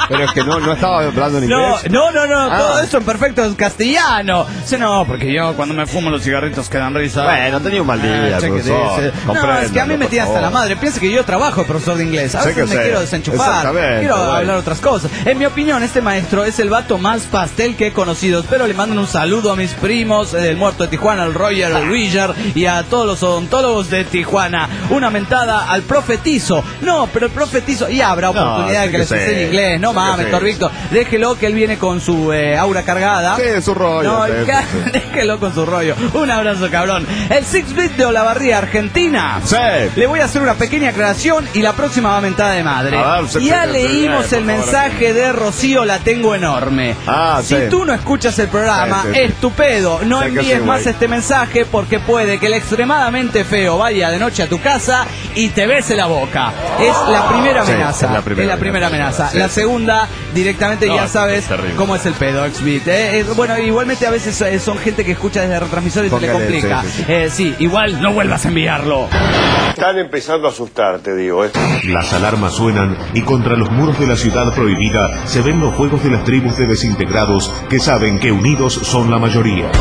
Pero es que no estaba hablando en inglés. No, todo eso en perfecto en castellano. No, porque yo cuando me fumo los cigarritos que dan risa. Bueno, tenía un mal día, profesor. No, es que a mí me tiene hasta la madre. Piensa que yo trabajo, profesor de inglés. A veces me quiero desenchufar, quiero hablar otras cosas. En mi opinión, este maestro es el vato más pastel que he conocido. Espero le manden un saludo a mis primos, el muerto de Tijuana, el Roger, el Willar, y a todos los odontólogos de Tijuana. Una mentada al profetizo. No, pero el profetizo, y habrá oportunidad de que les enseñe inglés. No mames, Héctor Víctor. Déjelo que él viene con su aura cargada. Sí, su rollo. No, déjelo con su rollo. Un abrazo, cabrón. El 6-bit de Olavarría, Argentina. Sí. Le voy a hacer una pequeña aclaración y la próxima va mentada de madre. Ya leímos el mensaje de Rocío, la tengo enorme. Si tú no escuchas el programa, estupendo. No envíes más este mensaje porque puede que el extremadamente feo vaya de noche a tu casa y te bese la boca. Es la primera amenaza. Es la primera amenaza. La segunda, directamente ya sabes cómo es el pedo, X-Bit. Bueno, igualmente a veces son gente que escucha desde retransmisores y se le complica. Sí, igual no vuelvas a enviarlo. Están empezando a asustar, te digo. Las alarmas suenan y contra los muros de la ciudad prohibida se ven los fuegos de las tribus de desintegrados que saben que unidos son la mayoría.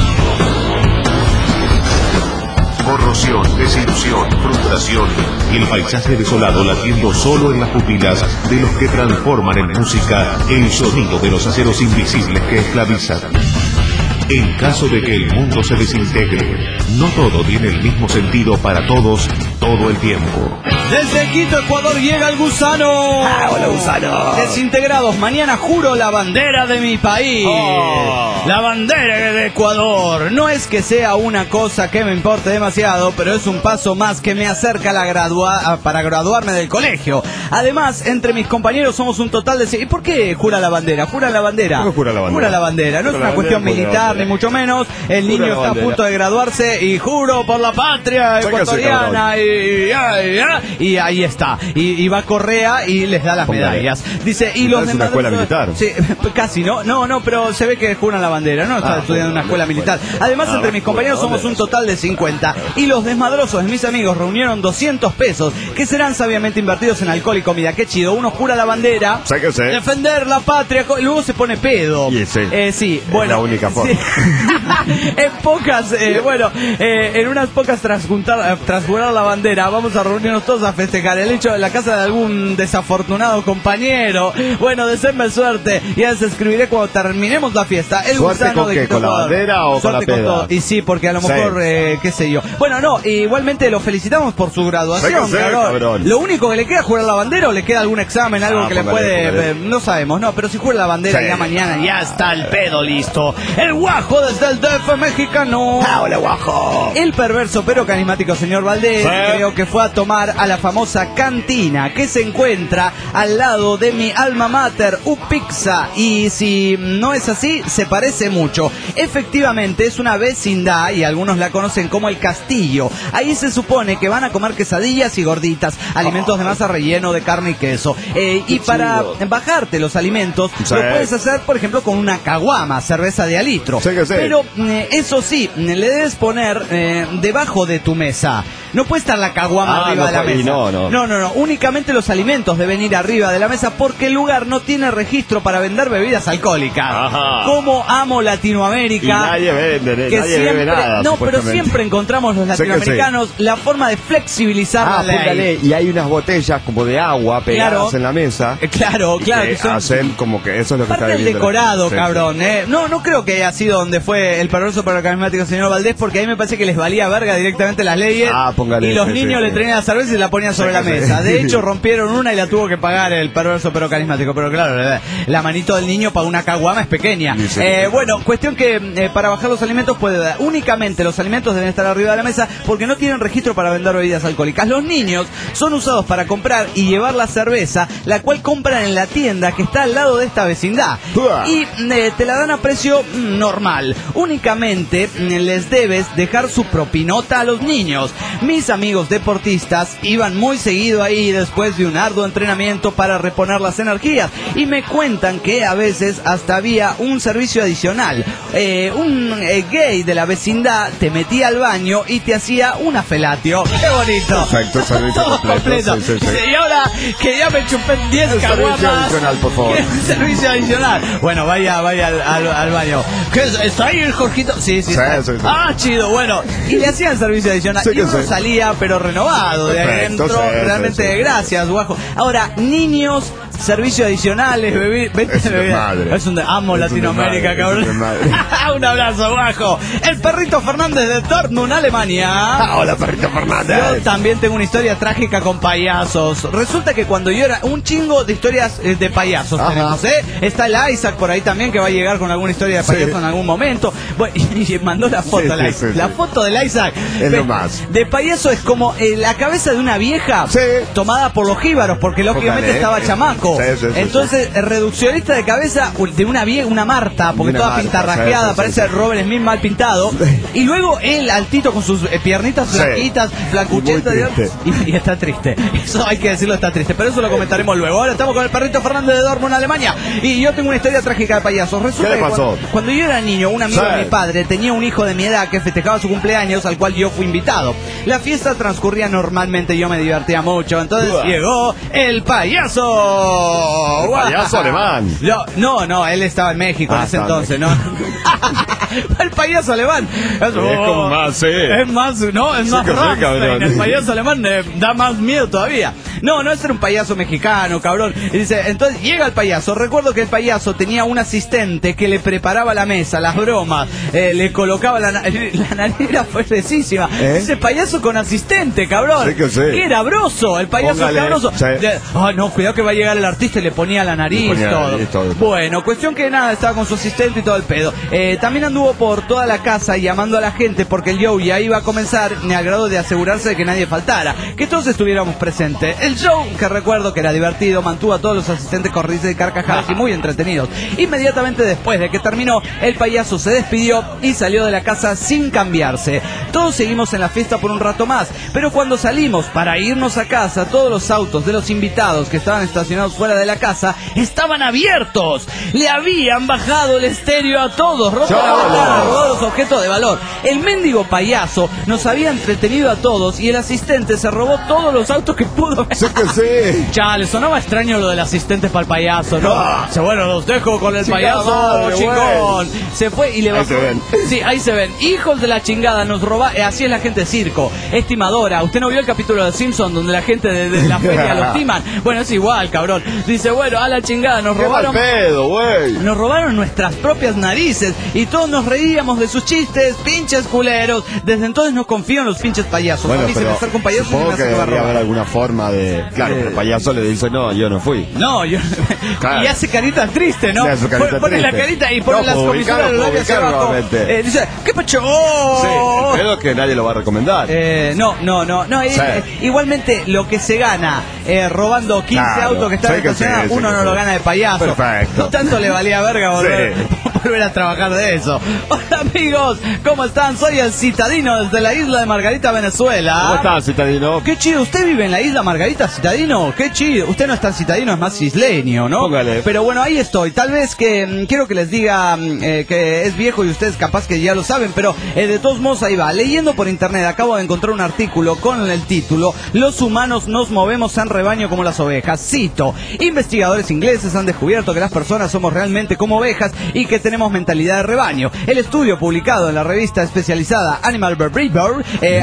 Corrosión, desilusión, frustración y el paisaje desolado latiendo solo en las pupilas de los que transforman en música el sonido de los aceros invisibles que esclavizan. En caso de que el mundo se desintegre, no todo tiene el mismo sentido para todos todo el tiempo. Desde Quito, Ecuador, llega el gusano. Hola, gusano. Desintegrados, mañana juro la bandera de mi país. La bandera de Ecuador. No es que sea una cosa que me importe demasiado, pero es un paso más que me acerca a para graduarme del colegio. Además, entre mis compañeros somos un total de... ¿Y por qué jura la bandera? Jura la bandera. ¿Cómo jura la bandera? Jura la bandera. No es una cuestión militar, ni mucho menos. El niño está a punto de graduarse y juro por la patria ecuatoriana. Y ahí está. Y va Correa y les da las medallas. Dice, y los demás... ¿Es una escuela militar? Sí, casi, ¿no? No, pero se ve que juran la bandera, ¿no? Está estudiando en una escuela militar. Además, entre mis compañeros somos un total de 50. Y los desmadrosos de mis amigos reunieron 200 pesos, que serán sabiamente invertidos en alcohol y comida. Qué chido. Uno jura la bandera, defender la patria, y luego se pone pedo. Sí, bueno. Es la única forma. Sí. En pocas, en unas pocas tras jurar la bandera, vamos a reunirnos todos a festejar el hecho en la casa de algún desafortunado compañero. Bueno, deseenme suerte. Ya les escribiré cuando terminemos la fiesta. El ¿Suerte gusano con de qué? ¿Con la bandera o con la peda? Todo. Y sí, porque a lo mejor, qué sé yo. Bueno, no, igualmente lo felicitamos por su graduación, cabrón. Lo único que le queda es jurar la bandera, o le queda algún examen, algo que le puede... no sabemos, no, pero si jura la bandera ya mañana ya está el pedo listo. El guajo desde el DF mexicano. ¡Hola, guajo! El perverso pero carismático señor Valdés creo que fue a tomar a la famosa cantina que se encuentra al lado de mi alma mater, UPIXA, y si no es así, se parece mucho. Efectivamente es una vecindad y algunos la conocen como el Castillo. Ahí se supone que van a comer quesadillas y gorditas, alimentos de masa relleno de carne y queso. Y para bajarte los alimentos, lo puedes hacer, por ejemplo, con una caguama, cerveza de a litro. Pero eso sí, le debes poner debajo de tu mesa. No puede estar la caguama arriba de la mesa. No. Únicamente los alimentos deben ir arriba de la mesa porque el lugar no tiene registro para vender bebidas alcohólicas. Como amo Latinoamérica. Y nadie vende, nadie bebe nada. No, pero siempre encontramos los latinoamericanos la forma de flexibilizar la ley. Y hay unas botellas como de agua pegadas en la mesa. Claro. Que son hacen como que eso es lo que parte está del decorado, cabrón. No creo que haya sido donde fue el perverso pero carismático señor Valdés, porque a mí me parece que les valía verga directamente las leyes. Y los niños le traían la cerveza y la ponían sobre la mesa. De hecho, rompieron una y la tuvo que pagar el perverso pero carismático. Pero claro, la manito del niño para una caguama es pequeña. Bueno, cuestión que para bajar los alimentos únicamente los alimentos deben estar arriba de la mesa porque no tienen registro para vender bebidas alcohólicas. Los niños son usados para comprar y llevar la cerveza, la cual compran en la tienda que está al lado de esta vecindad. Y te la dan a precio normal. Únicamente les debes dejar su propinota a los niños. Mis amigos deportistas y iban muy seguido ahí después de un arduo entrenamiento para reponer las energías. Y me cuentan que a veces hasta había un servicio adicional. Un gay de la vecindad te metía al baño y te hacía una felatio. ¡Qué bonito! Perfecto, servicio completo. Sí. Y ahora que ya me chupé 10 caguamas. Servicio adicional, por favor. Servicio adicional. Bueno, vaya al baño. ¿Está ahí el Jorgito? Sí. Sí. Ah, chido, bueno. Y le hacían servicio adicional. Sí, y uno salía, pero renovado de adentro. Realmente, gracias, guajo. Ahora, niños, servicios adicionales, amo Latinoamérica, cabrón. Un abrazo, guajo. El perrito Fernández de Dortmund, Alemania. Hola, perrito Fernández. Yo también tengo una historia trágica con payasos. Resulta que cuando yo era un chingo de historias de payasos tenemos, Está el Isaac por ahí también, que va a llegar con alguna historia de payaso en algún momento. Bueno, y mandó la foto la foto del Isaac. Es lo más. De payaso es como la cabeza de una vieja tomada por los jíbaros, porque lógicamente estaba chamaco. Entonces, reduccionista de cabeza de una Marta, porque toda pintarrajeada, parece Robert Smith mal pintado. Y luego él, altito, con sus piernitas flaquitas, flacuchetas, y está triste. Eso hay que decirlo, está triste. Pero eso lo comentaremos luego. Ahora estamos con el perrito Fernández de Dortmund, Alemania. Y yo tengo una historia trágica de payasos. Resulta ¿Qué le pasó? Cuando yo era niño, un amigo de mi padre tenía un hijo de mi edad que festejaba su cumpleaños, al cual yo fui invitado. La fiesta transcurría normalmente, yo me divertía mucho. Entonces llegó el payaso. ¿El payaso alemán? No, él estaba en México en ese entonces, ¿no? El payaso alemán. Es como más, Es más Rammstein. El payaso alemán da más miedo todavía. No, ese era un payaso mexicano, cabrón. Y dice, entonces llega el payaso. Recuerdo que el payaso tenía un asistente que le preparaba la mesa, las bromas, le colocaba la nariz era fuertecísima. Ese payaso con asistente, cabrón. Qué era-broso, el payaso cabroso. No, cuidado que va a llegar el artista y le ponía la nariz, todo. Bueno, cuestión que nada, estaba con su asistente y todo el pedo. También anduvo por toda la casa llamando a la gente porque el show ya iba a comenzar, al grado de asegurarse de que nadie faltara, que todos estuviéramos presentes. El show, que recuerdo que era divertido, mantuvo a todos los asistentes con risas y carcajadas y muy entretenidos. Inmediatamente después de que terminó, el payaso se despidió y salió de la casa sin cambiarse. Todos seguimos en la fiesta por un rato más, pero cuando salimos para irnos a casa, todos los autos de los invitados que estaban estacionados fuera de la casa estaban abiertos. Le habían bajado el estéreo a todos, roto la ventana, robado los objetos de valor. El mendigo payaso nos había entretenido a todos y el asistente se robó todos los autos que pudo. Chale, sonaba extraño lo del asistente para el payaso, ¿no? Bueno, los dejo con el payaso, chingón. Se fue y le bajó. Sí, ahí se ven. Hijos de la chingada, nos roba. Así es la gente de circo, estimadora. ¿Usted no vio el capítulo de Simpson donde la gente de la feria los timan? Bueno, es igual, cabrón. Dice, bueno, a la chingada, nos robaron. Nos robaron nuestras propias narices y todos nos reíamos de sus chistes, pinches culeros. Desde entonces no confío en los pinches payasos. Bueno, a mí se me acerca un payaso y supongo me que debería haber alguna forma de... Claro, el payaso le dice, no, yo no fui. No, yo... Claro. Y hace carita triste, ¿no? Pone la carita y pone las comisuras de los labios hacia abajo. Dice, ¿qué pacho? Creo que nadie lo va a recomendar. No. Igualmente, lo que se gana robando 15 autos que están estacionados, uno no lo gana de payaso. Perfecto. No tanto le valía verga volver a trabajar de eso. Hola amigos, ¿cómo están? Soy el Citadino desde la isla de Margarita, Venezuela. ¿Cómo estás, Citadino? Qué chido, ¿usted vive en la isla Margarita, Citadino? Qué chido. Usted no es tan citadino, es más isleño, ¿no? Póngale. Pero bueno, ahí estoy. Tal vez que quiero que les diga que es viejo y ustedes capaz que ya lo saben, pero de todos modos ahí va. Leyendo por internet acabo de encontrar un artículo con el título "Los humanos nos movemos en rebaño como las ovejas". Cito: investigadores ingleses han descubierto que las personas somos realmente como ovejas y que tenemos mentalidad de rebaño. El estudio publicado en la revista especializada Animal Behavior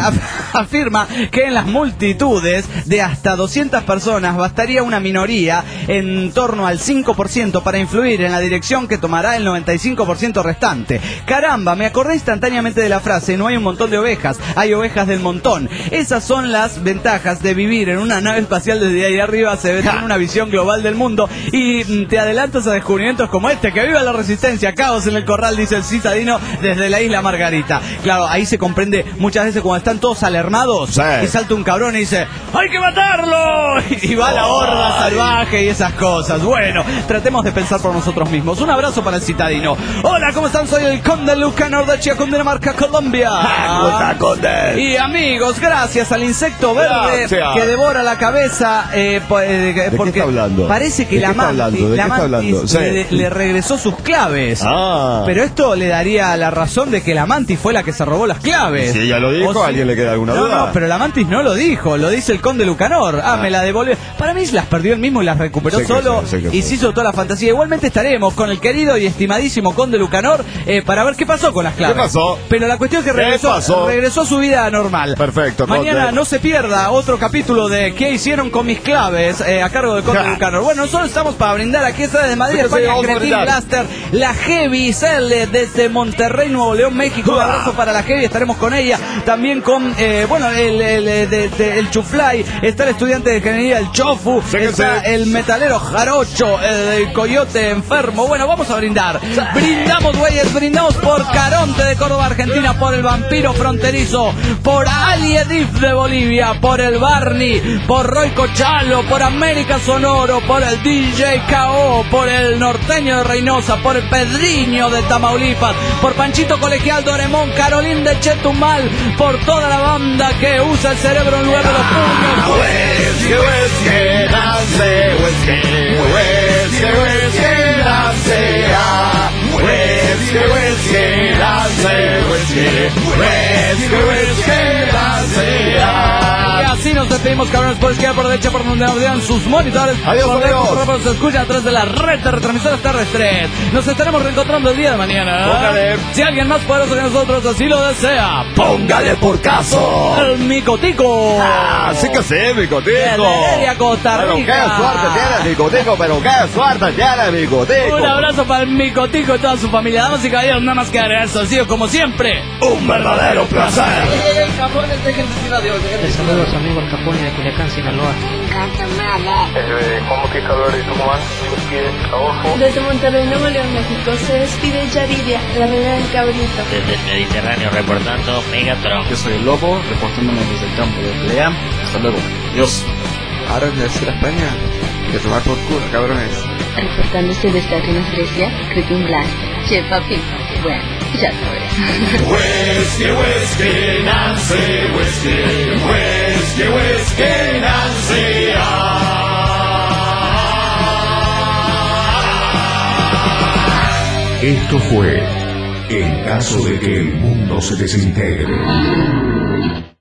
afirma que en las multitudes de hasta 200 personas bastaría una minoría en torno al 5% para influir en la dirección que tomará el 95% restante. Caramba, me acordé instantáneamente de la frase: no hay un montón de ovejas, hay ovejas del montón. Esas son las ventajas de vivir en una nave espacial. Desde ahí arriba se ve una visión global del mundo y te adelantas a descubrimientos como este. ¡Que viva la resistencia! caos en el corral, dice el citadino desde la isla Margarita. Claro, ahí se comprende muchas veces cuando están todos alarmados, sí, y salta un cabrón y dice ¡hay que matarlo! Y va la horda salvaje y esas cosas. Bueno, tratemos de pensar por nosotros mismos. Un abrazo para el citadino. Hola, ¿cómo están? Soy el Conde Lucanor de Cundinamarca, Colombia. Y amigos, gracias al insecto verde que devora la cabeza, porque parece que la mantis le regresó sus claves. Pero esto le daría la razón de que la mantis fue la que se robó las claves. Si ella lo dijo, ¿a alguien le queda alguna duda? No, pero la mantis no lo dijo, lo dice el Conde Lucanor. Me la devolvió. Para mí las perdió él mismo y las recuperó solo y se hizo toda la fantasía. Igualmente estaremos con el querido y estimadísimo Conde Lucanor para ver qué pasó con las claves. ¿Qué pasó? Pero la cuestión es que regresó a su vida normal. Perfecto. Mañana Conde, no se pierda otro capítulo de ¿qué hicieron con mis claves? A cargo de Conde Lucanor. Bueno, nosotros estamos para brindar aquí desde Madrid, España, Cretin Blaster, la Heavy Cell desde Monterrey, Nuevo León, México. Un abrazo para la Heavy, estaremos con ella. También con, el Chuflay, está el estudiante de ingeniería, el Chofu, está el metalero Jarocho, el Coyote enfermo. Bueno, vamos a brindar. Brindamos, güeyes, brindamos por Caronte de Córdoba, Argentina, por el Vampiro Fronterizo, por Ali Edif de Bolivia, por el Barney, por Roy Cochalo, por América Sonoro, por el DJ KO, por el Norteño de Reynosa, por el Pedriño de Tamaulipas, por Panchito Colegial Doremón, Carolín de Chetumal, por toda la banda que usa el cerebro en lugar de los puños. Y así nos despedimos, cabrones, por izquierda, por derecha, por donde nos vean sus monitores. Adiós, amigos. Se escucha a través de la red de retransmisoras terrestres. Nos estaremos reencontrando el día de mañana. Póngale. Si alguien más poderoso que nosotros así lo desea, póngale por caso. El Micotico. Sí que sí, Micotico. Costa Rica. Pero qué suerte tiene Micotico, pero qué suerte tiene Micotico. Un abrazo para el Micotico y toda su familia. Damas y caballeros, nada más que agregar, eso ha sido como siempre un verdadero placer. Les saludos amigos Capone de Culiacán, Sinaloa. ¿Cómo que calor de Tucumán? Desde Monterrey, Nuevo León, México, se despide Yaridia, la reina del cabrito. Desde el Mediterráneo reportando Megatron. Yo soy el Lobo, reportándome desde el campo de pelea. Hasta luego. Dios. Ahora en la España, que tomar por culo, cabrones. Reportándose desde Atenas, Grecia, Cretin Blast. Che, papi, bueno, ya sabes. Whiskey, Nancy, whiskey, Nancy. Esto fue En caso de que el mundo se desintegre.